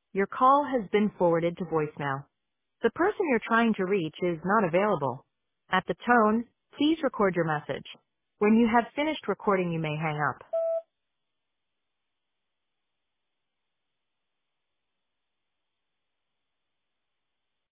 Your call has been forwarded to voicemail. The person you're trying to reach is not available. At the tone, please record your message. When you have finished recording, you may hang up.